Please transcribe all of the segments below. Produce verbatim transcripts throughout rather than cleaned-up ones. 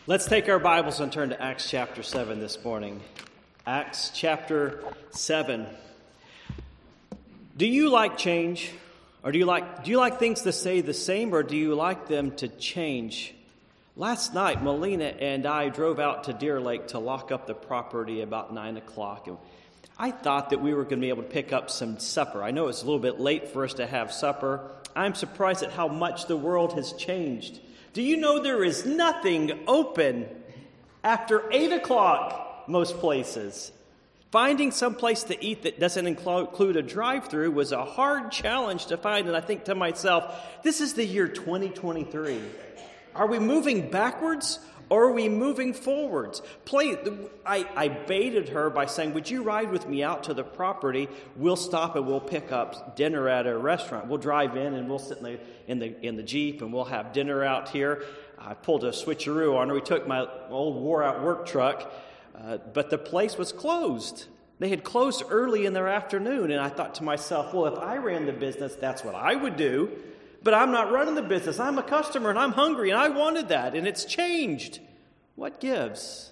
Let's take our Bibles and turn to Acts chapter seven this morning. Acts chapter seven. Do you like change? Or do you like do you like things to stay the same, or do you like them to change? Last night, Melina and I drove out to Deer Lake to lock up the property about nine o'clock. And I thought that we were going to be able to pick up some supper. I know it's a little bit late for us to have supper. I'm surprised at how much the world has changed. Do you know there is nothing open after eight o'clock most places? Finding some place to eat that doesn't include a drive-through was a hard challenge to find, and I think to myself, this is the year twenty twenty-three. Are we moving backwards or are we moving forwards? Play, I, I baited her by saying, would you ride with me out to the property? We'll stop and we'll pick up dinner at a restaurant. We'll drive in and we'll sit in the in the, in the Jeep and we'll have dinner out here. I pulled a switcheroo on her. We took my old wore-out work truck, uh, but the place was closed. They had closed early in their afternoon, and I thought to myself, well, if I ran the business, that's what I would do. But I'm not running the business. I'm a customer, and I'm hungry, and I wanted that, and it's changed. What gives?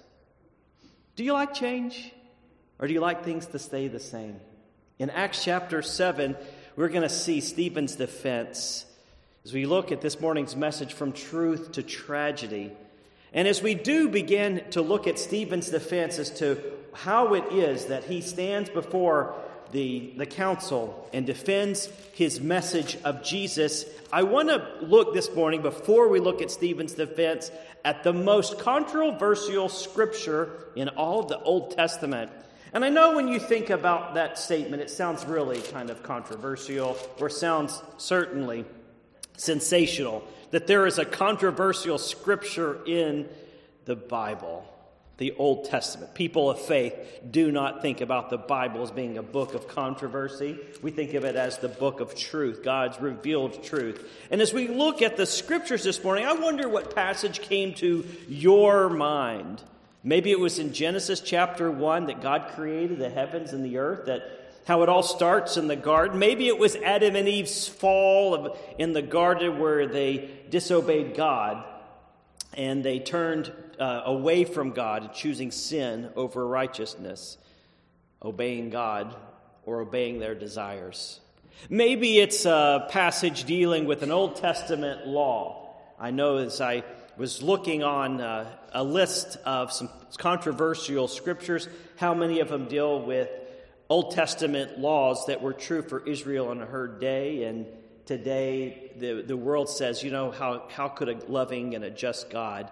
Do you like change, or do you like things to stay the same? In Acts chapter seven, we're going to see Stephen's defense as we look at this morning's message, From Truth to Tragedy. And as we do begin to look at Stephen's defense as to how it is that he stands before the, the council and defends his message of Jesus, I want to look this morning, before we look at Stephen's defense, at the most controversial scripture in all of the Old Testament. And I know when you think about that statement, it sounds really kind of controversial, or sounds certainly sensational, that there is a controversial scripture in the Bible, the Old Testament. People of faith do not think about the Bible as being a book of controversy. We think of it as the book of truth, God's revealed truth. And as we look at the scriptures this morning, I wonder what passage came to your mind. Maybe it was in Genesis chapter one that God created the heavens and the earth, that how it all starts in the garden. Maybe it was Adam and Eve's fall in the garden where they disobeyed God and they turned uh, away from God, choosing sin over righteousness, obeying God or obeying their desires. Maybe it's a passage dealing with an Old Testament law. I know as I was looking on uh, a list of some controversial scriptures, how many of them deal with Old Testament laws that were true for Israel in her day, and today the, the world says, you know, how, how could a loving and a just God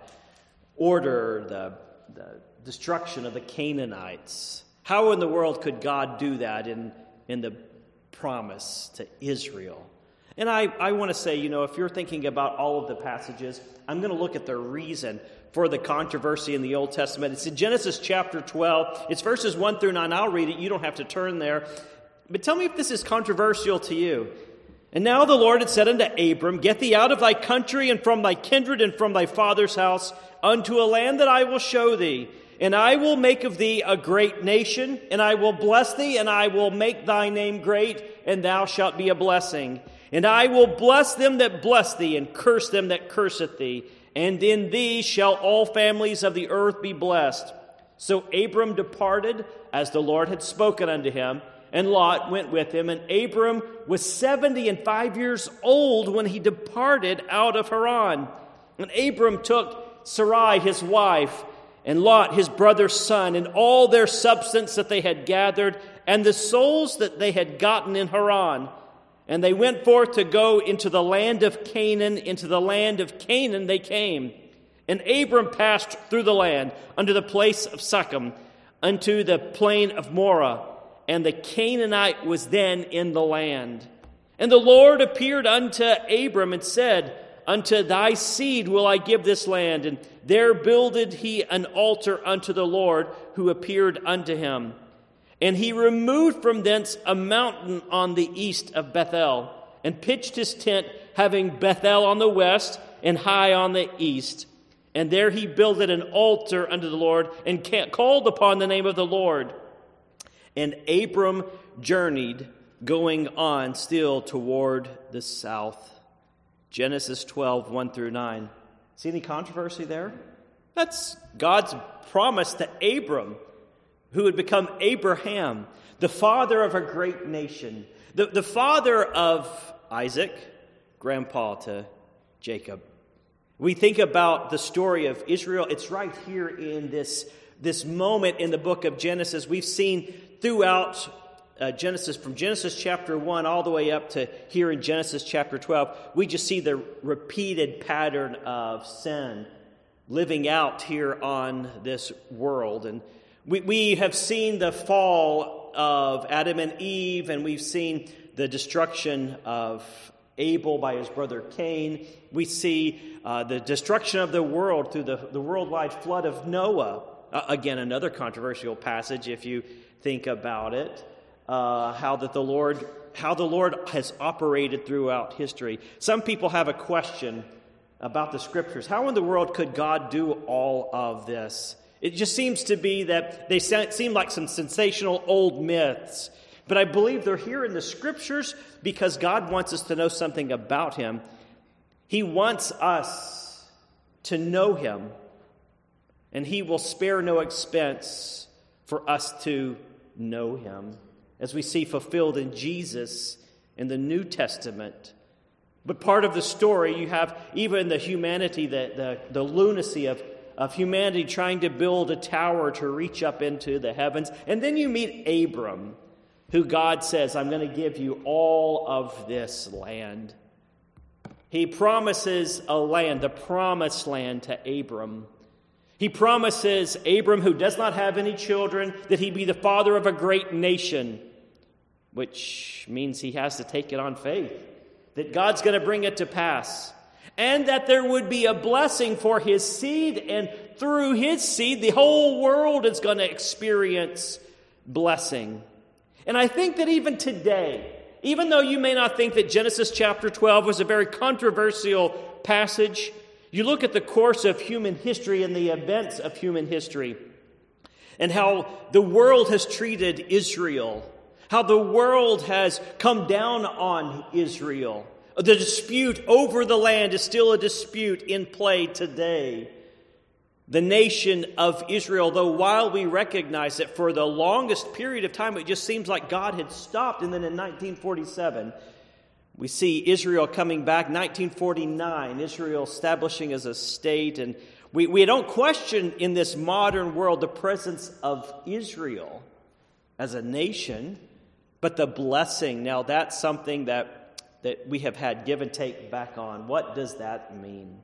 order the, the destruction of the Canaanites? How in the world could God do that in, in the promise to Israel? And I, I want to say, you know, if you're thinking about all of the passages, I'm going to look at the reason for the controversy in the Old Testament. It's in Genesis chapter twelve. It's verses one through nine. I'll read it. You don't have to turn there. But tell me if this is controversial to you. And now the Lord had said unto Abram, Get thee out of thy country and from thy kindred and from thy father's house unto a land that I will show thee. And I will make of thee a great nation, and I will bless thee, and I will make thy name great, and thou shalt be a blessing. And I will bless them that bless thee, and curse them that curseth thee. And in thee shall all families of the earth be blessed. So Abram departed, as the Lord had spoken unto him, and Lot went with him. And Abram was seventy and five years old when he departed out of Haran. And Abram took Sarai his wife, and Lot his brother's son, and all their substance that they had gathered, and the souls that they had gotten in Haran. And they went forth to go into the land of Canaan. Into the land of Canaan they came. And Abram passed through the land unto the place of Shechem, unto the plain of Moreh. And the Canaanite was then in the land. And the Lord appeared unto Abram and said, Unto thy seed will I give this land. And there builded he an altar unto the Lord, who appeared unto him. And he removed from thence a mountain on the east of Bethel, and pitched his tent, having Bethel on the west and Hai on the east. And there he builded an altar unto the Lord, and called upon the name of the Lord. And Abram journeyed, going on still toward the south. Genesis twelve, one through nine. See any controversy there? That's God's promise to Abram, who would become Abraham, the father of a great nation, the, the father of Isaac, grandpa to Jacob. We think about the story of Israel. It's right here in this, this moment in the book of Genesis. We've seen throughout uh, Genesis, from Genesis chapter one all the way up to here in Genesis chapter twelve, we just see the repeated pattern of sin living out here on this world. And we, we have seen the fall of Adam and Eve, and we've seen the destruction of Abel by his brother Cain. We see uh, the destruction of the world through the, the worldwide flood of Noah. Uh, again, another controversial passage if you think about it. Uh, how that the Lord, how the Lord has operated throughout history. Some people have a question about the Scriptures. How in the world could God do all of this? It just seems to be that they seem like some sensational old myths. But I believe they're here in the Scriptures because God wants us to know something about Him. He wants us to know Him, and He will spare no expense for us to know Him, as we see fulfilled in Jesus in the New Testament. But part of the story, you have even the humanity, the, the, the lunacy of, of humanity trying to build a tower to reach up into the heavens. And then you meet Abram, who God says, I'm going to give you all of this land. He promises a land, the promised land, to Abram. He promises Abram, who does not have any children, that he be the father of a great nation, which means he has to take it on faith, that God's going to bring it to pass, and that there would be a blessing for his seed, and through his seed, the whole world is going to experience blessing. And I think that even today, even though you may not think that Genesis chapter twelve was a very controversial passage, you look at the course of human history and the events of human history and how the world has treated Israel, how the world has come down on Israel. The dispute over the land is still a dispute in play today. The nation of Israel, though while we recognize that for the longest period of time it just seems like God had stopped, and then in nineteen forty-seven we see Israel coming back, nineteen forty-nine, Israel establishing as a state. And we, we don't question in this modern world the presence of Israel as a nation, but the blessing. Now that's something that, that we have had give and take back on. What does that mean?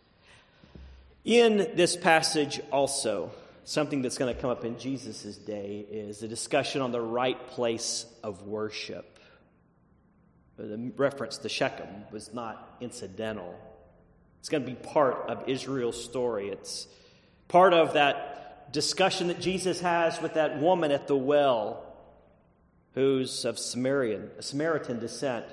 In this passage also, something that's going to come up in Jesus' day is a discussion on the right place of worship. The reference to Shechem was not incidental. It's going to be part of Israel's story. It's part of that discussion that Jesus has with that woman at the well who's of Samaritan, Samaritan descent,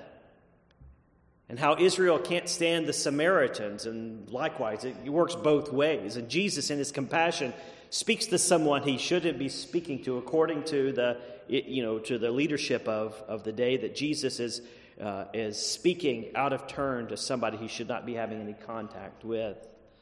and how Israel can't stand the Samaritans, and likewise, it works both ways. And Jesus, in his compassion, speaks to someone he shouldn't be speaking to, according to the you know to the leadership of, of the day, that Jesus is uh, is speaking out of turn to somebody he should not be having any contact with.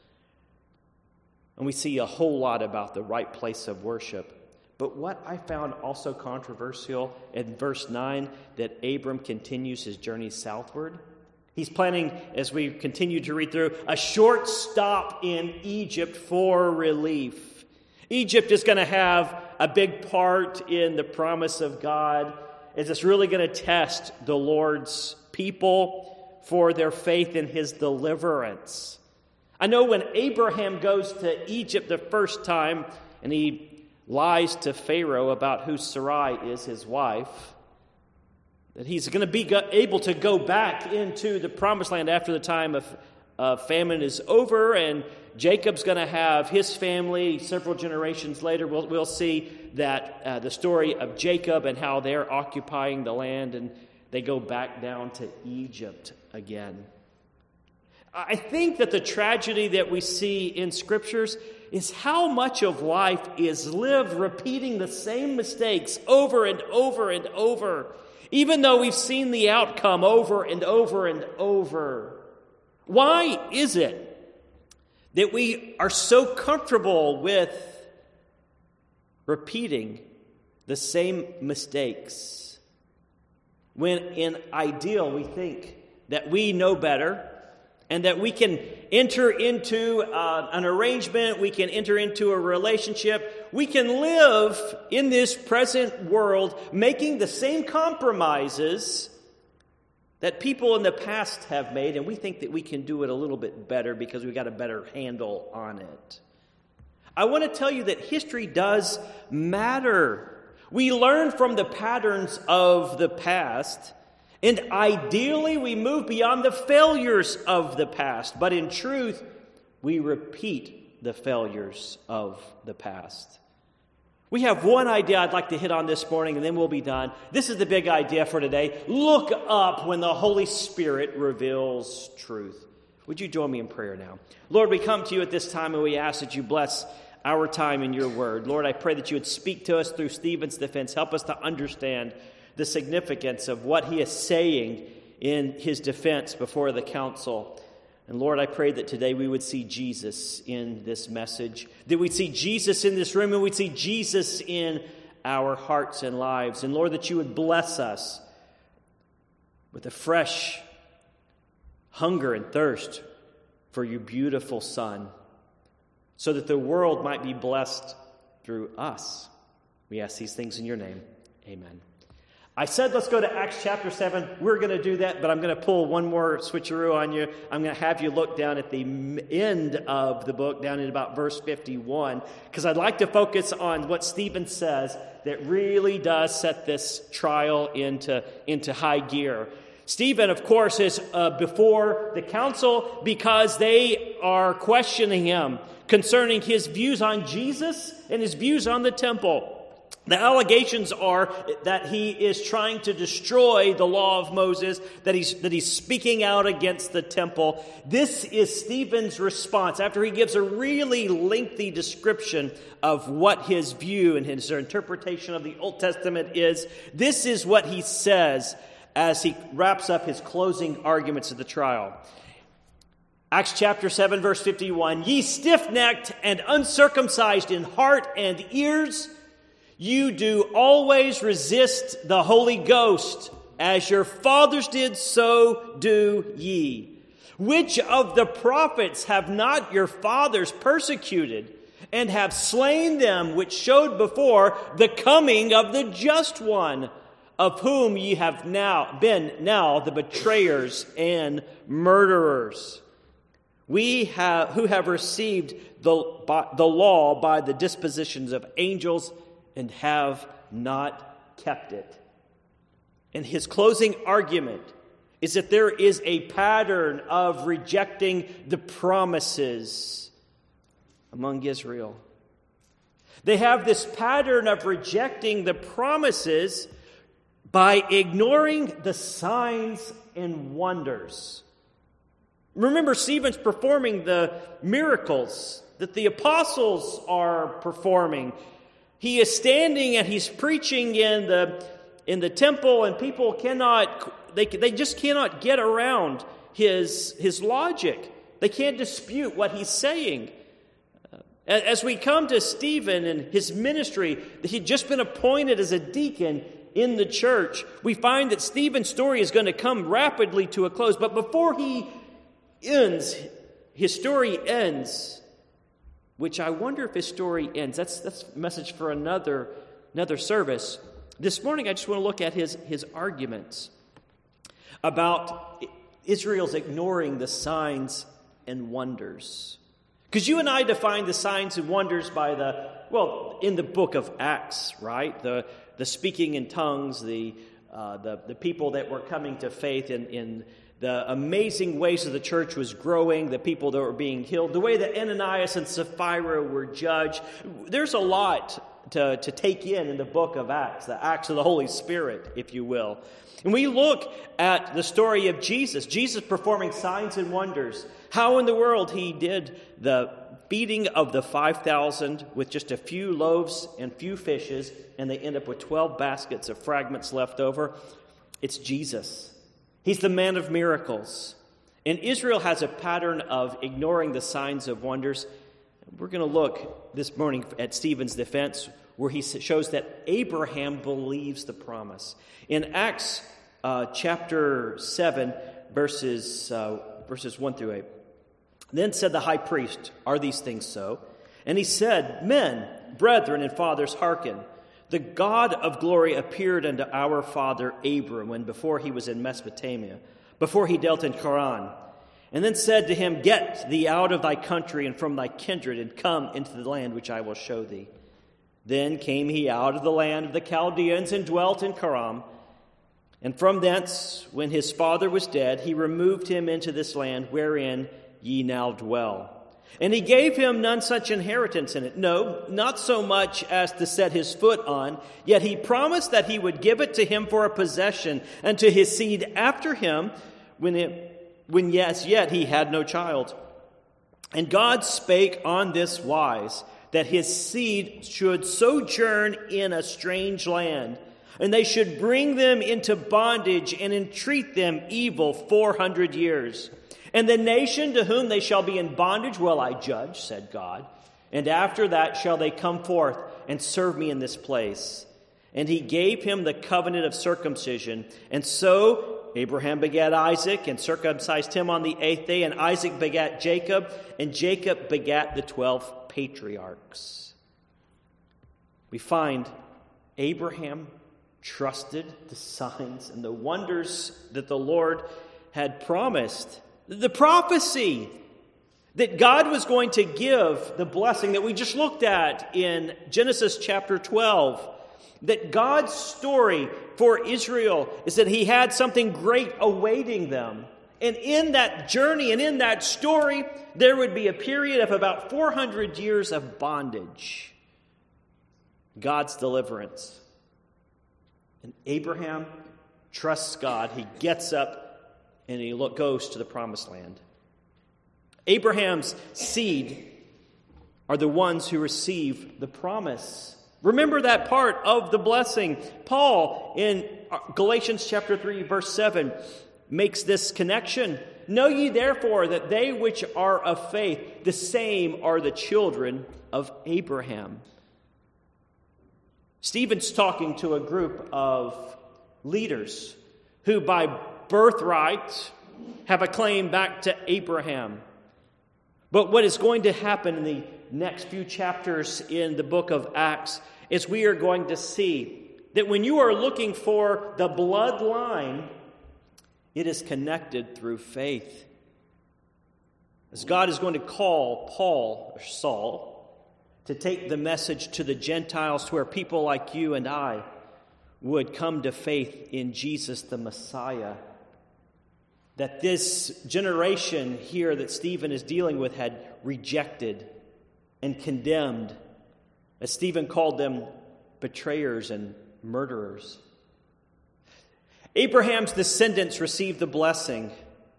And we see a whole lot about the right place of worship. But what I found also controversial in verse nine, that Abram continues his journey southward. He's planning, as we continue to read through, a short stop in Egypt for relief. Egypt is going to have a big part in the promise of God, as it's really going to test the Lord's people for their faith in his deliverance. I know when Abraham goes to Egypt the first time, and he lies to Pharaoh about who Sarai is, his wife, that he's going to be able to go back into the promised land after the time of uh, famine is over, and Jacob's going to have his family several generations later. We'll, we'll see that uh, the story of Jacob and how they're occupying the land, and they go back down to Egypt again. I think that the tragedy that we see in Scriptures is how much of life is lived repeating the same mistakes over and over and over, even though we've seen the outcome over and over and over. Why is it that we are so comfortable with repeating the same mistakes, when in ideal we think that we know better and that we can enter into uh, an arrangement, we can enter into a relationship, we can live in this present world making the same compromises that people in the past have made, and we think that we can do it a little bit better because we got a better handle on it. I want to tell you that history does matter. We learn from the patterns of the past, and ideally we move beyond the failures of the past. But in truth, we repeat the failures of the past. We have one idea I'd like to hit on this morning, and then we'll be done. This is the big idea for today. Look up when the Holy Spirit reveals truth. Would you join me in prayer now? Lord, we come to you at this time, and we ask that you bless our time in your word. Lord, I pray that you would speak to us through Stephen's defense. Help us to understand the significance of what he is saying in his defense before the council. And Lord, I pray that today we would see Jesus in this message, that we'd see Jesus in this room, and we'd see Jesus in our hearts and lives. And Lord, that you would bless us with a fresh hunger and thirst for your beautiful Son, so that the world might be blessed through us. We ask these things in your name. Amen. I said let's go to Acts chapter seven. We're going to do that, but I'm going to pull one more switcheroo on you. I'm going to have you look down at the end of the book, down at about verse fifty-one, because I'd like to focus on what Stephen says that really does set this trial into, into high gear. Stephen, of course, is uh, before the council because they are questioning him concerning his views on Jesus and his views on the temple. The allegations are that he is trying to destroy the law of Moses, that he's, that he's speaking out against the temple. This is Stephen's response after he gives a really lengthy description of what his view and his interpretation of the Old Testament is. This is what he says as he wraps up his closing arguments of the trial. Acts chapter seven, verse fifty-one, "Ye stiff-necked and uncircumcised in heart and ears, you do always resist the Holy Ghost, as your fathers did, so do ye. Which of the prophets have not your fathers persecuted, and have slain them which showed before the coming of the just one, of whom ye have now been now the betrayers and murderers? We have who have received the, the law by the dispositions of angels, and have not kept it." And his closing argument is that there is a pattern of rejecting the promises among Israel. They have this pattern of rejecting the promises by ignoring the signs and wonders. Remember, Stephen's performing the miracles that the apostles are performing. He is standing and he's preaching in the in the temple, and people cannot they they just cannot get around his his logic. They can't dispute what he's saying. As we come to Stephen and his ministry, he'd just been appointed as a deacon in the church. We find that Stephen's story is going to come rapidly to a close, but before he ends, his story ends. Which I wonder if his story ends. That's that's a message for another, another service. This morning I just want to look at his, his arguments about Israel's ignoring the signs and wonders. Because you and I define the signs and wonders by the, well, in the book of Acts, right? The the speaking in tongues, the uh, the, the people that were coming to faith in, in the amazing ways that the church was growing, the people that were being healed, the way that Ananias and Sapphira were judged. There's a lot to, to take in in the book of Acts, the Acts of the Holy Spirit, if you will. And we look at the story of Jesus, Jesus performing signs and wonders, how in the world he did the feeding of the five thousand with just a few loaves and few fishes, and they end up with twelve baskets of fragments left over. It's Jesus. He's the man of miracles. And Israel has a pattern of ignoring the signs of wonders. We're going to look this morning at Stephen's defense, where he shows that Abraham believes the promise. In Acts uh, chapter seven, verses, uh, verses one through eight. Then said the high priest, "Are these things so?" And he said, "Men, brethren, and fathers, hearken. The God of glory appeared unto our father Abram when before he was in Mesopotamia, before he dealt in Charan, and then said to him, Get thee out of thy country and from thy kindred, and come into the land which I will show thee. Then came he out of the land of the Chaldeans and dwelt in Charan. And from thence, when his father was dead, he removed him into this land wherein ye now dwell. And he gave him none such inheritance in it, no, not so much as to set his foot on, yet he promised that he would give it to him for a possession, and to his seed after him, when, it, when yes, yet he had no child. And God spake on this wise, that his seed should sojourn in a strange land, and they should bring them into bondage and entreat them evil four hundred years. And the nation to whom they shall be in bondage will I judge, said God. And after that shall they come forth and serve me in this place. And he gave him the covenant of circumcision. And so Abraham begat Isaac and circumcised him on the eighth day. And Isaac begat Jacob, and Jacob begat the twelve patriarchs. We find Abraham trusted the signs and the wonders that the Lord had promised. The prophecy that God was going to give the blessing that we just looked at in Genesis chapter twelve. That God's story for Israel is that he had something great awaiting them. And in that journey and in that story, there would be a period of about four hundred years of bondage. God's deliverance. And Abraham trusts God. He gets up and he goes to the promised land. Abraham's seed are the ones who receive the promise. Remember that part of the blessing. Paul in Galatians chapter three, verse seven, makes this connection. Know ye therefore that they which are of faith, the same are the children of Abraham. Stephen's talking to a group of leaders who by birthright have a claim back to Abraham. But what is going to happen in the next few chapters in the book of Acts is we are going to see that when you are looking for the bloodline, it is connected through faith. As God is going to call Paul, or Saul, to take the message to the Gentiles, to where people like you and I would come to faith in Jesus the Messiah. That this generation here that Stephen is dealing with had rejected and condemned, as Stephen called them, betrayers and murderers. Abraham's descendants received the blessing.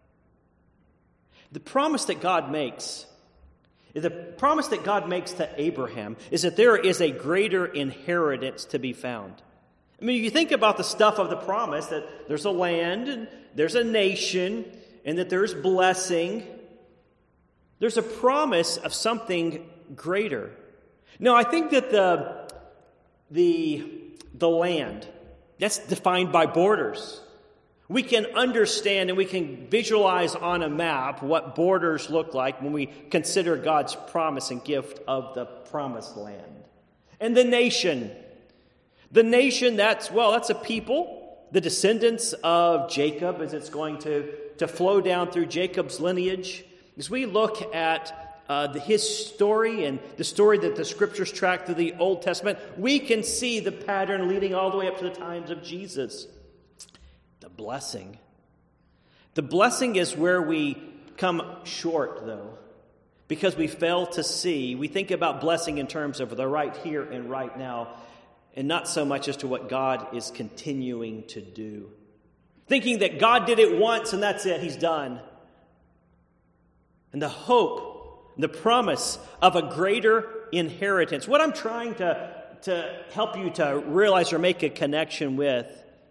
The promise that God makes, the promise that God makes to Abraham is that there is a greater inheritance to be found. I mean, you think about the stuff of the promise, that there's a land, and there's a nation, and that there's blessing. There's a promise of something greater. Now, I think that the, the, the land, that's defined by borders. We can understand and we can visualize on a map what borders look like when we consider God's promise and gift of the promised land. And the nation. The nation, that's, well, that's a people, the descendants of Jacob, as it's going to, to flow down through Jacob's lineage. As we look at uh, the, his story and the story that the Scriptures track through the Old Testament, we can see the pattern leading all the way up to the times of Jesus. The blessing. The blessing is where we come short, though, because we fail to see. We think about blessing in terms of the right here and right now, and not so much as to what God is continuing to do. Thinking that God did it once and that's it, he's done. And the hope, the promise of a greater inheritance. What I'm trying to, to help you to realize or make a connection with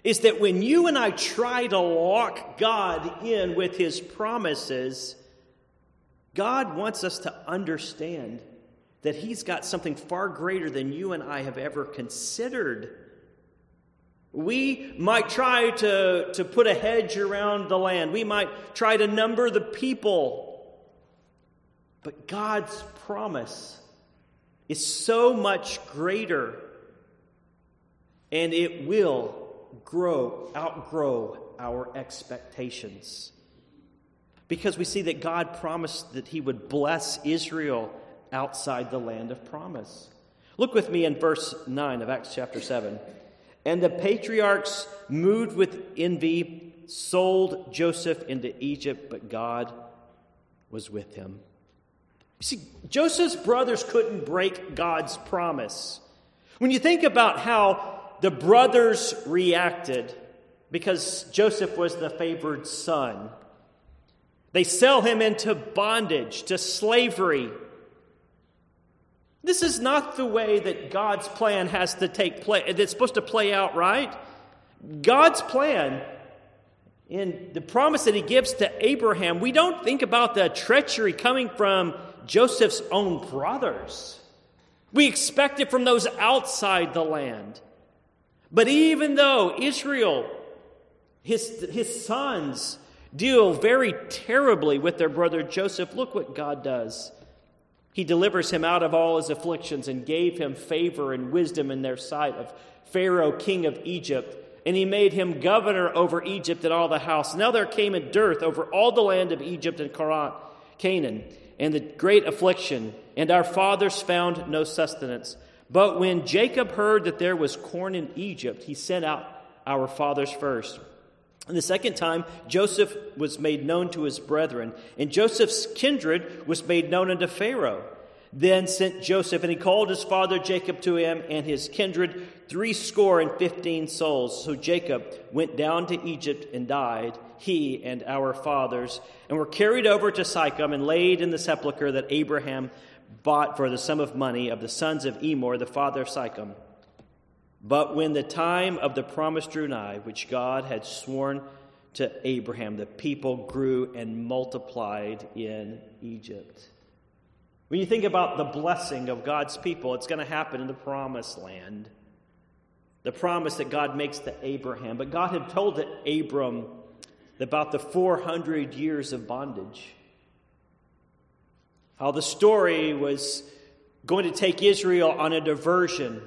is that when you and I try to lock God in with his promises, God wants us to understand that he's got something far greater than you and I have ever considered. We might try to, to put a hedge around the land. We might try to number the people. But God's promise is so much greater, and it will grow, outgrow our expectations. Because we see that God promised that he would bless Israel outside the land of promise. Look with me in verse nine of Acts chapter seven. And the patriarchs, moved with envy, sold Joseph into Egypt, but God was with him. You see, Joseph's brothers couldn't break God's promise. When you think about how the brothers reacted, because Joseph was the favored son, they sell him into bondage, to slavery. This is not the way that God's plan has to take place. It's supposed to play out, right? God's plan, in the promise that he gives to Abraham, we don't think about the treachery coming from Joseph's own brothers. We expect it from those outside the land. But even though Israel, his, his sons, deal very terribly with their brother Joseph, look what God does. He delivers him out of all his afflictions and gave him favor and wisdom in their sight of Pharaoh, king of Egypt. And he made him governor over Egypt and all the house. Now there came a dearth over all the land of Egypt and Canaan, and the great affliction, and our fathers found no sustenance. But when Jacob heard that there was corn in Egypt, he sent out our fathers first. And the second time, Joseph was made known to his brethren, and Joseph's kindred was made known unto Pharaoh. Then sent Joseph, and he called his father Jacob to him, and his kindred threescore and fifteen souls. So Jacob went down to Egypt and died, he and our fathers, and were carried over to Sychem and laid in the sepulchre that Abraham bought for the sum of money of the sons of Emor, the father of Sychem. But when the time of the promise drew nigh, which God had sworn to Abraham, the people grew and multiplied in Egypt. When you think about the blessing of God's people, it's going to happen in the promised land. The promise that God makes to Abraham. But God had told Abram about the four hundred years of bondage. How the story was going to take Israel on a diversion.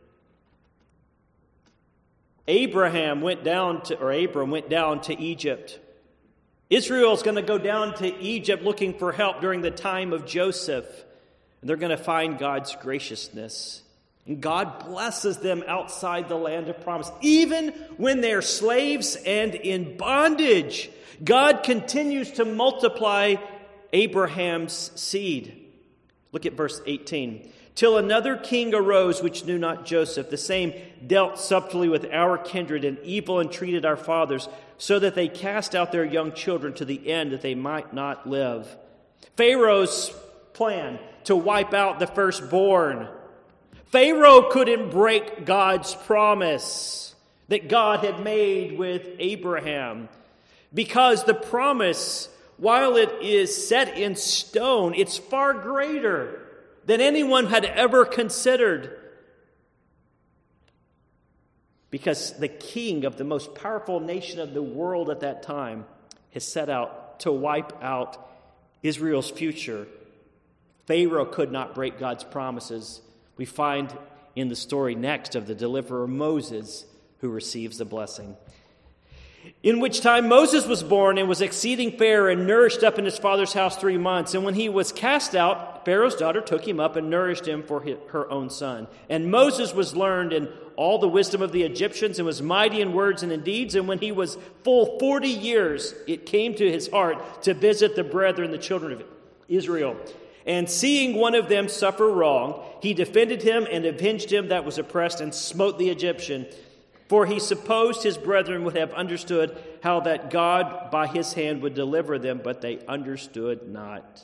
Abraham went down to, or Abram went down to Egypt. Israel's going to go down to Egypt looking for help during the time of Joseph. And they're going to find God's graciousness. And God blesses them outside the land of promise. Even when they're slaves and in bondage, God continues to multiply Abraham's seed. Look at verse eighteen. Till another king arose which knew not Joseph. The same dealt subtly with our kindred and evil entreated our fathers, so that they cast out their young children to the end that they might not live. Pharaoh's plan to wipe out the firstborn. Pharaoh couldn't break God's promise that God had made with Abraham, because the promise, while it is set in stone, it's far greater than anyone had ever considered. Because the king of the most powerful nation of the world at that time has set out to wipe out Israel's future. Pharaoh could not break God's promises. We find in the story next of the deliverer Moses, who receives the blessing. In which time Moses was born and was exceeding fair and nourished up in his father's house three months. And when he was cast out, Pharaoh's daughter took him up and nourished him for his, her own son. And Moses was learned in all the wisdom of the Egyptians and was mighty in words and in deeds. And when he was full forty years, it came to his heart to visit the brethren, the children of Israel. And seeing one of them suffer wrong, he defended him and avenged him that was oppressed and smote the Egyptian. For he supposed his brethren would have understood how that God by his hand would deliver them, but they understood not.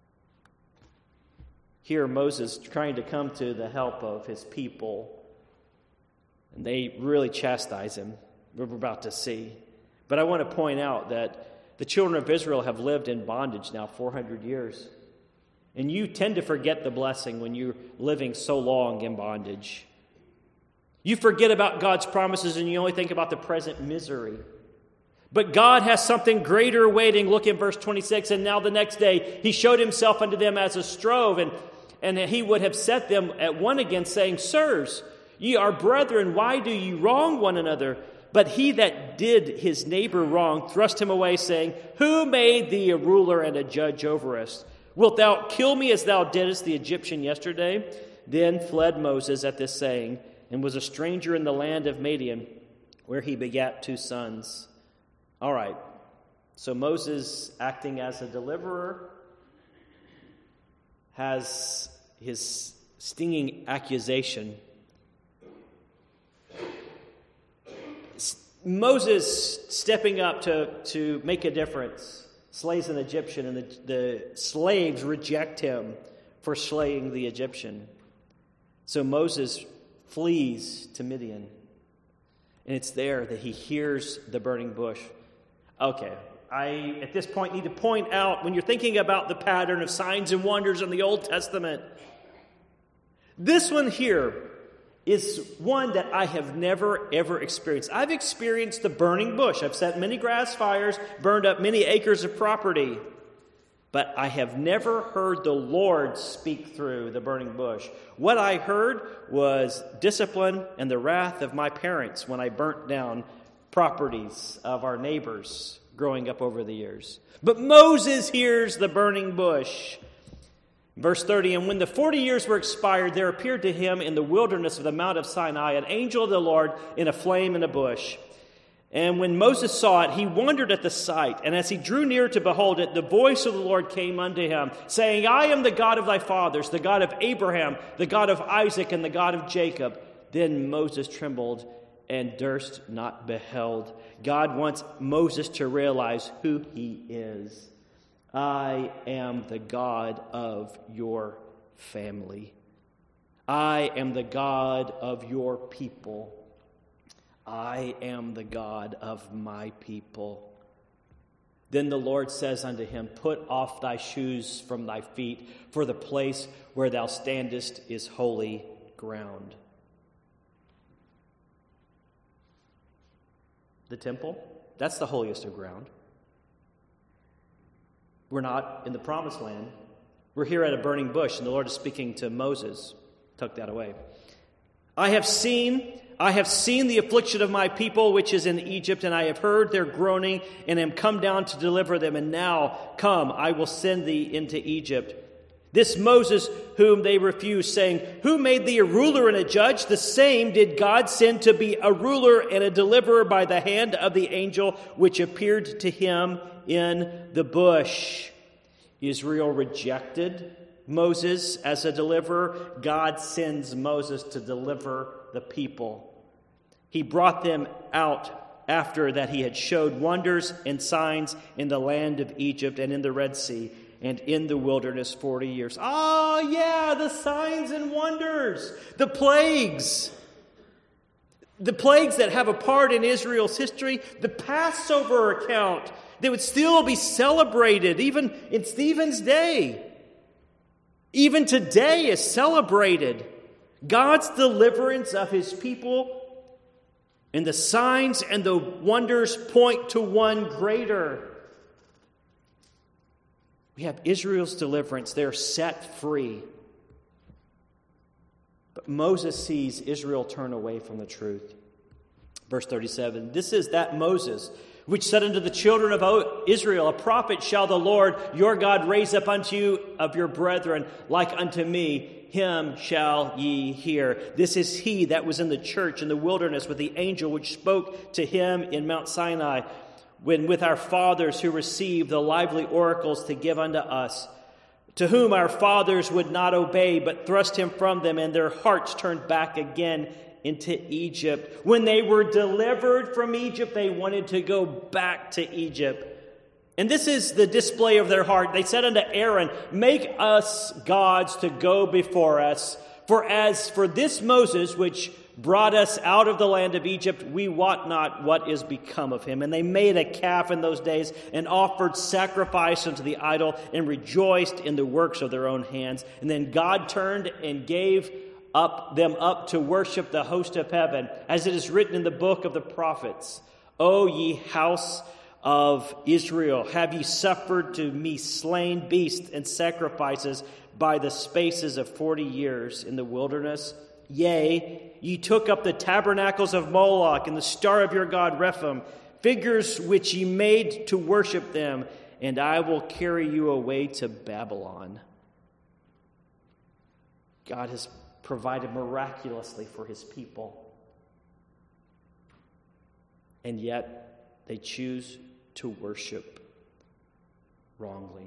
Here Moses trying to come to the help of his people, and they really chastise him. we're about to see. But I want to point out that the children of Israel have lived in bondage now four hundred years. And you tend to forget the blessing when you're living so long in bondage. You forget about God's promises and you only think about the present misery. But God has something greater waiting. Look in verse twenty-six. And now the next day he showed himself unto them as a strove, and, and he would have set them at one again, saying, Sirs, ye are brethren, why do ye wrong one another? But he that did his neighbor wrong thrust him away, saying, Who made thee a ruler and a judge over us? Wilt thou kill me as thou didst the Egyptian yesterday? Then fled Moses at this saying, and was a stranger in the land of Madian, where he begat two sons. All right, so Moses, acting as a deliverer, has his stinging accusation. Moses stepping up to, to make a difference, slays an Egyptian, and the, the slaves reject him for slaying the Egyptian. So Moses flees to Midian, and it's there that he hears the burning bush. Okay, I, at this point, need to point out, when you're thinking about the pattern of signs and wonders in the Old Testament, this one here is one that I have never, ever experienced. I've experienced the burning bush. I've set many grass fires, burned up many acres of property, but I have never heard the Lord speak through the burning bush. What I heard was discipline and the wrath of my parents when I burnt down properties of our neighbors growing up over the years. But Moses hears the burning bush. Verse thirty, and when the forty years were expired, there appeared to him in the wilderness of the Mount of Sinai an angel of the Lord in a flame in a bush. And when Moses saw it, he wondered at the sight. And as he drew near to behold it, the voice of the Lord came unto him, saying, I am the God of thy fathers, the God of Abraham, the God of Isaac, and the God of Jacob. Then Moses trembled and durst not beheld. God wants Moses to realize who he is. I am the God of your family. I am the God of your people. I am the God of my people. Then the Lord says unto him, Put off thy shoes from thy feet, for the place where thou standest is holy ground. The temple, that's the holiest of ground. We're not in the promised land. We're here at a burning bush, and the Lord is speaking to Moses. Tuck that away. I have seen, I have seen the affliction of my people, which is in Egypt, and I have heard their groaning, and am come down to deliver them. And now, come, I will send thee into Egypt. This Moses whom they refused, saying, Who made thee a ruler and a judge? The same did God send to be a ruler and a deliverer by the hand of the angel which appeared to him in the bush. Israel rejected Moses as a deliverer. God sends Moses to deliver the people. He brought them out after that he had showed wonders and signs in the land of Egypt and in the Red Sea and in the wilderness forty years. Oh, yeah, the signs and wonders, the plagues. The plagues that have a part in Israel's history, the Passover account, they would still be celebrated even in Stephen's day. Even today is celebrated. God's deliverance of his people, and the signs and the wonders point to one greater. We have Israel's deliverance. They're set free. But Moses sees Israel turn away from the truth. Verse thirty-seven, this is that Moses which said unto the children of Israel, A prophet shall the Lord your God raise up unto you of your brethren, like unto me, him shall ye hear. This is he that was in the church in the wilderness with the angel which spoke to him in Mount Sinai, when with our fathers who received the lively oracles to give unto us, to whom our fathers would not obey, but thrust him from them, and their hearts turned back again into Egypt. When they were delivered from Egypt, they wanted to go back to Egypt. And this is the display of their heart. They said unto Aaron, Make us gods to go before us. For as for this Moses, which brought us out of the land of Egypt, we wot not what is become of him. And they made a calf in those days, and offered sacrifice unto the idol, and rejoiced in the works of their own hands. And then God turned and gave up them up to worship the host of heaven, as it is written in the book of the prophets. O ye house of Israel, have ye suffered to me slain beasts and sacrifices by the spaces of forty years in the wilderness? Yea, ye took up the tabernacles of Moloch and the star of your god Rephaim, figures which ye made to worship them, and I will carry you away to Babylon. God has provided miraculously for his people, and yet they choose to worship wrongly.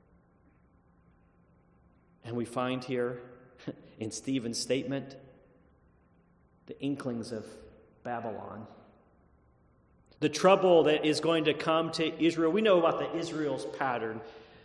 And we find here in Stephen's statement the inklings of Babylon. The trouble that is going to come to Israel. We know about the Israel's pattern.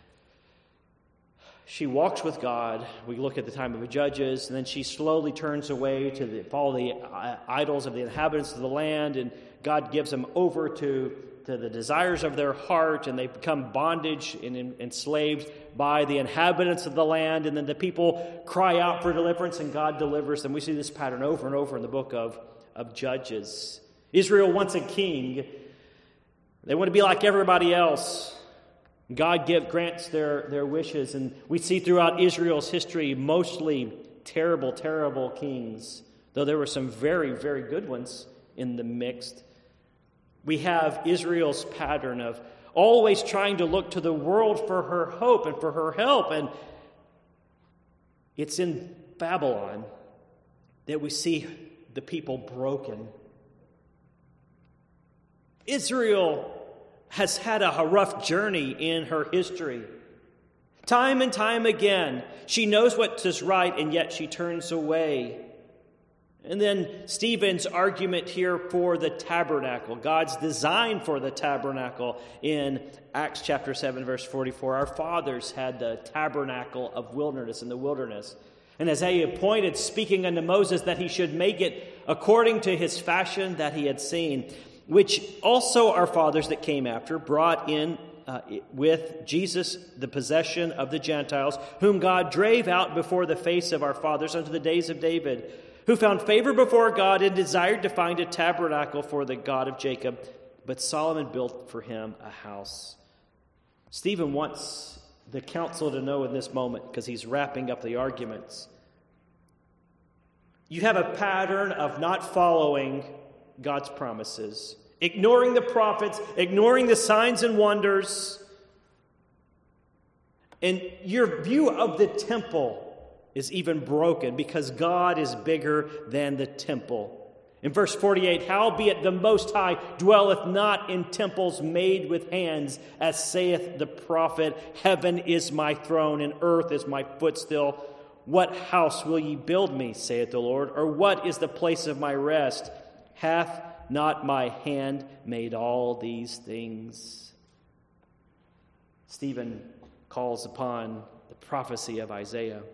She walks with God. We look at the time of the Judges, and then she slowly turns away to the, follow the idols of the inhabitants of the land, and God gives them over to, to the desires of their heart, and they become bondage and enslaved by the inhabitants of the land, and then the people cry out for deliverance, and God delivers them. We see this pattern over and over in the book of, of Judges. Israel wants a king. They want to be like everybody else. God give, grants their, their wishes, and we see throughout Israel's history mostly terrible, terrible kings, though there were some very, very good ones in the mix. We have Israel's pattern of always trying to look to the world for her hope and for her help, and it's in Babylon that we see the people broken. Israel has had a rough journey in her history. Time and time again, she knows what is right, and yet she turns away. And then Stephen's argument here for the tabernacle, God's design for the tabernacle in Acts chapter seven, verse forty-four. Our fathers had the tabernacle of wilderness in the wilderness. And as he appointed, speaking unto Moses, that he should make it according to his fashion that he had seen, which also our fathers that came after brought in uh, with Jesus the possession of the Gentiles, whom God drave out before the face of our fathers unto the days of David, who found favor before God and desired to find a tabernacle for the God of Jacob. But Solomon built for him a house. Stephen wants the council to know in this moment, because he's wrapping up the arguments. You have a pattern of not following God's promises, ignoring the prophets, ignoring the signs and wonders. And your view of the temple is even broken because God is bigger than the temple. In verse forty-eight, howbeit the Most High dwelleth not in temples made with hands, as saith the prophet, heaven is my throne and earth is my footstool. What house will ye build me, saith the Lord? Or what is the place of my rest? Hath not my hand made all these things? Stephen calls upon the prophecy of Isaiah.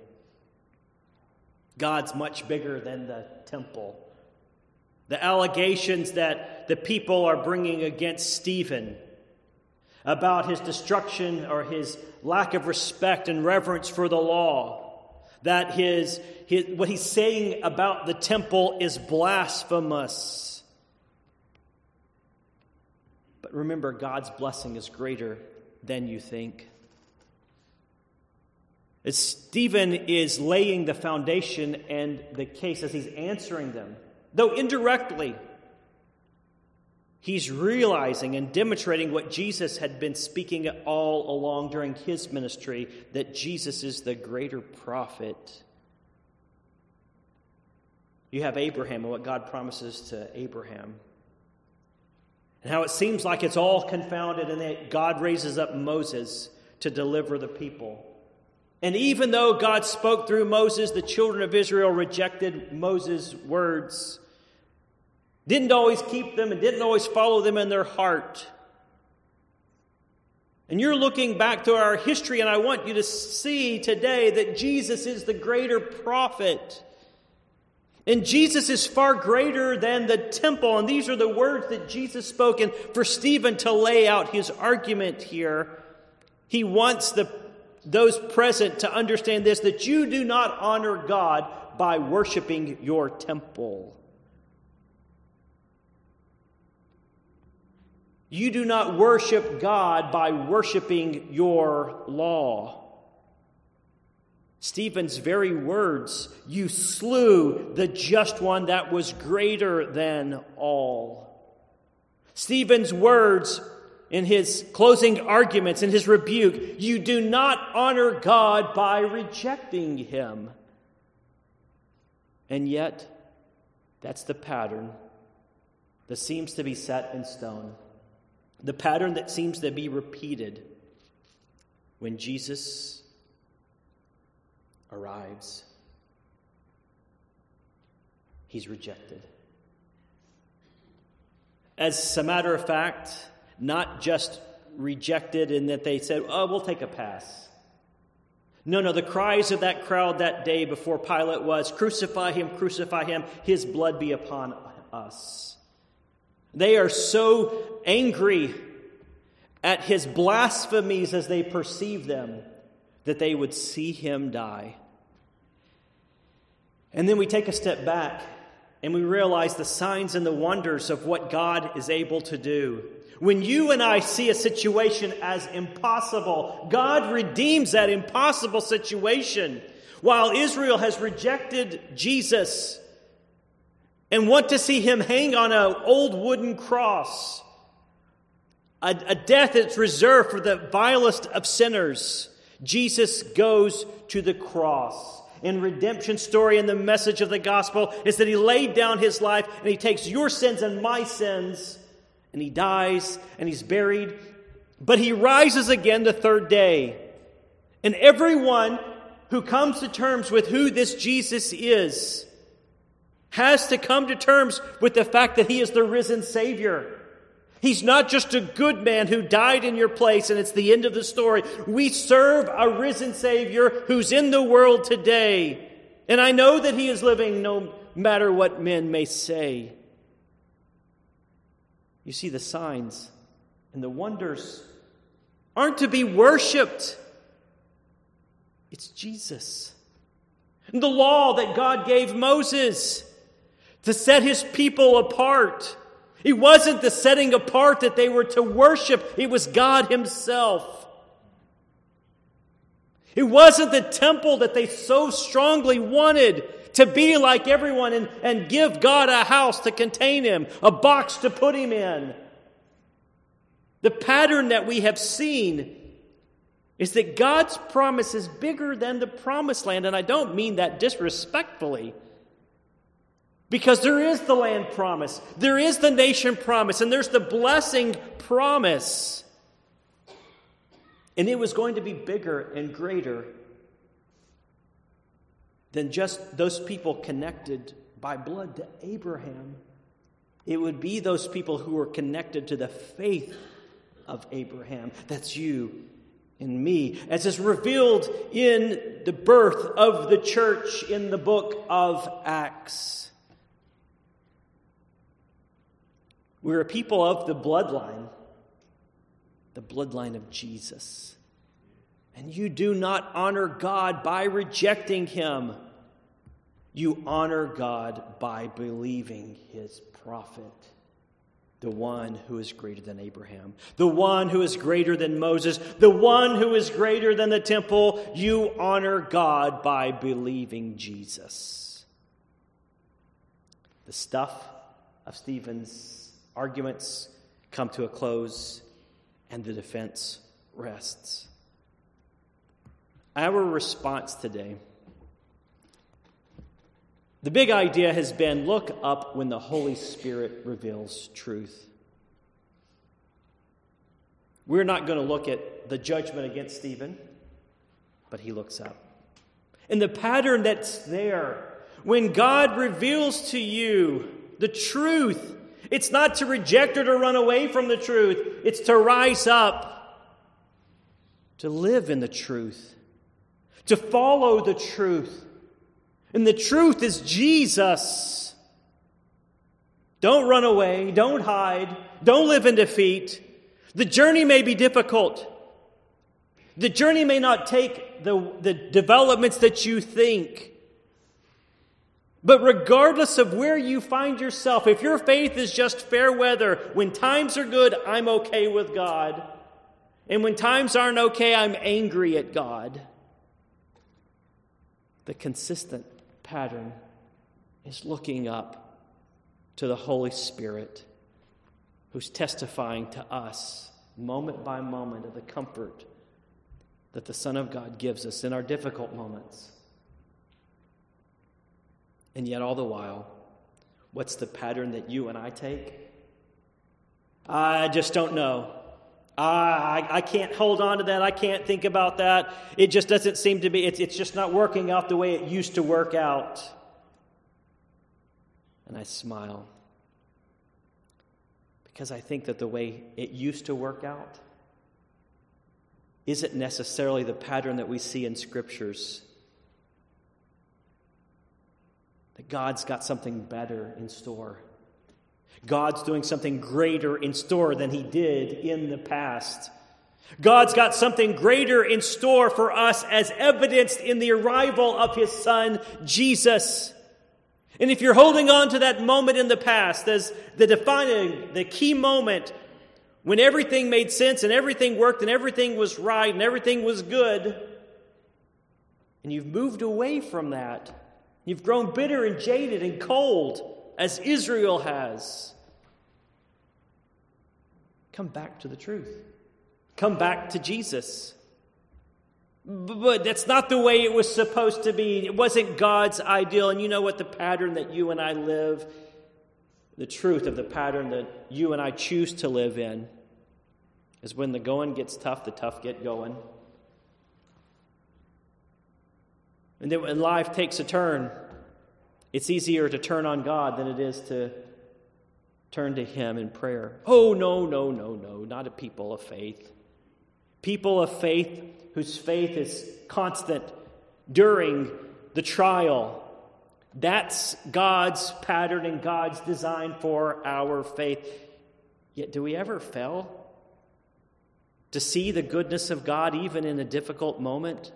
God's much bigger than the temple. The allegations that the people are bringing against Stephen about his destruction or his lack of respect and reverence for the law, that his, his what he's saying about the temple is blasphemous. But remember, God's blessing is greater than you think. As Stephen is laying the foundation and the case as he's answering them, though indirectly, he's realizing and demonstrating what Jesus had been speaking all along during his ministry, that Jesus is the greater prophet. You have Abraham and what God promises to Abraham, and how it seems like it's all confounded, and that God raises up Moses to deliver the people. And even though God spoke through Moses, the children of Israel rejected Moses' words, didn't always keep them and didn't always follow them in their heart. And you're looking back to our history, and I want you to see today that Jesus is the greater prophet. And Jesus is far greater than the temple. And these are the words that Jesus spoke in for Stephen to lay out his argument here. He wants the, those present to understand this, that you do not honor God by worshiping your temple. You do not worship God by worshiping your law. Stephen's very words, you slew the just one that was greater than all. Stephen's words in his closing arguments, in his rebuke, you do not honor God by rejecting him. And yet, that's the pattern that seems to be set in stone. The pattern that seems to be repeated when Jesus arrives. He's rejected. As a matter of fact, not just rejected in that they said, oh, we'll take a pass. No, no, the cries of that crowd that day before Pilate was, crucify him, crucify him, his blood be upon us. They are so angry at his blasphemies as they perceive them that they would see him die. And then we take a step back and we realize the signs and the wonders of what God is able to do. When you and I see a situation as impossible, God redeems that impossible situation. While Israel has rejected Jesus and want to see him hang on an old wooden cross, a, a death that's reserved for the vilest of sinners, Jesus goes to the cross. In redemption story and the message of the gospel is that he laid down his life and he takes your sins and my sins and he dies and he's buried. But he rises again the third day. And everyone who comes to terms with who this Jesus is has to come to terms with the fact that he is the risen Savior. He's not just a good man who died in your place and it's the end of the story. We serve a risen Savior who's in the world today. And I know that he is living no matter what men may say. You see, the signs and the wonders aren't to be worshipped. It's Jesus. And the law that God gave Moses to set his people apart. It wasn't the setting apart that they were to worship. It was God himself. It wasn't the temple that they so strongly wanted to be like everyone and, and give God a house to contain him, a box to put him in. The pattern that we have seen is that God's promise is bigger than the promised land. And I don't mean that disrespectfully. Because there is the land promise, there is the nation promise, and there's the blessing promise. And it was going to be bigger and greater than just those people connected by blood to Abraham. It would be those people who were connected to the faith of Abraham. That's you and me. As is revealed in the birth of the church in the book of Acts. We're a people of the bloodline, the bloodline of Jesus. And you do not honor God by rejecting him. You honor God by believing his prophet, the one who is greater than Abraham, the one who is greater than Moses, the one who is greater than the temple. You honor God by believing Jesus. The stuff of Stephen's arguments come to a close, and the defense rests. Our response today, the big idea has been, look up when the Holy Spirit reveals truth. We're not going to look at the judgment against Stephen, but he looks up. And the pattern that's there, when God reveals to you the truth, it's not to reject or to run away from the truth. It's to rise up to live in the truth, to follow the truth. And the truth is Jesus. Don't run away. Don't hide. Don't live in defeat. The journey may be difficult. The journey may not take the, the developments that you think. But regardless of where you find yourself, if your faith is just fair weather, when times are good, I'm okay with God. And when times aren't okay, I'm angry at God. The consistent pattern is looking up to the Holy Spirit, who's testifying to us moment by moment of the comfort that the Son of God gives us in our difficult moments. And yet all the while, what's the pattern that you and I take? I just don't know. I, I can't hold on to that. I can't think about that. It just doesn't seem to be, it's, it's just not working out the way it used to work out. And I smile. Because I think that the way it used to work out isn't necessarily the pattern that we see in Scriptures. That God's got something better in store. God's doing something greater in store than He did in the past. God's got something greater in store for us as evidenced in the arrival of His Son, Jesus. And if you're holding on to that moment in the past as the defining, the key moment when everything made sense and everything worked and everything was right and everything was good, and you've moved away from that, you've grown bitter and jaded and cold, as Israel has, come back to the truth. Come back to Jesus. But that's not the way it was supposed to be. It wasn't God's ideal. And you know what? The pattern that you and I live, the truth of the pattern that you and I choose to live in, is when the going gets tough, the tough get going. And then when life takes a turn, it's easier to turn on God than it is to turn to Him in prayer. Oh, no, no, no, no, not a people of faith. People of faith whose faith is constant during the trial. That's God's pattern and God's design for our faith. Yet do we ever fail to see the goodness of God even in a difficult moment?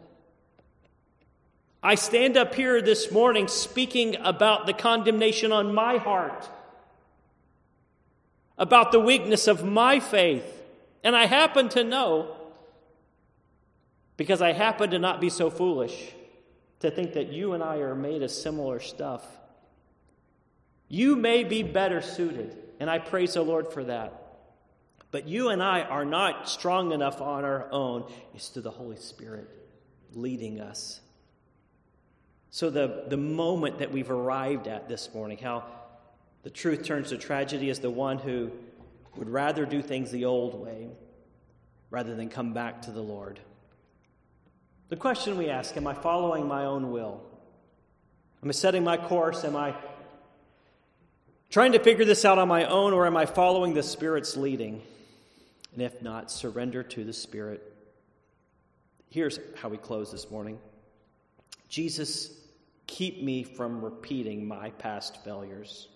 I stand up here this morning speaking about the condemnation on my heart, about the weakness of my faith. And I happen to know, because I happen to not be so foolish, to think that you and I are made of similar stuff. You may be better suited, and I praise the Lord for that. But you and I are not strong enough on our own. It's through the Holy Spirit leading us. So the, the moment that we've arrived at this morning, how the truth turns to tragedy, is the one who would rather do things the old way rather than come back to the Lord. The question we ask, am I following my own will? Am I setting my course? Am I trying to figure this out on my own, or am I following the Spirit's leading? And if not, surrender to the Spirit. Here's how we close this morning. Jesus, keep me from repeating my past failures.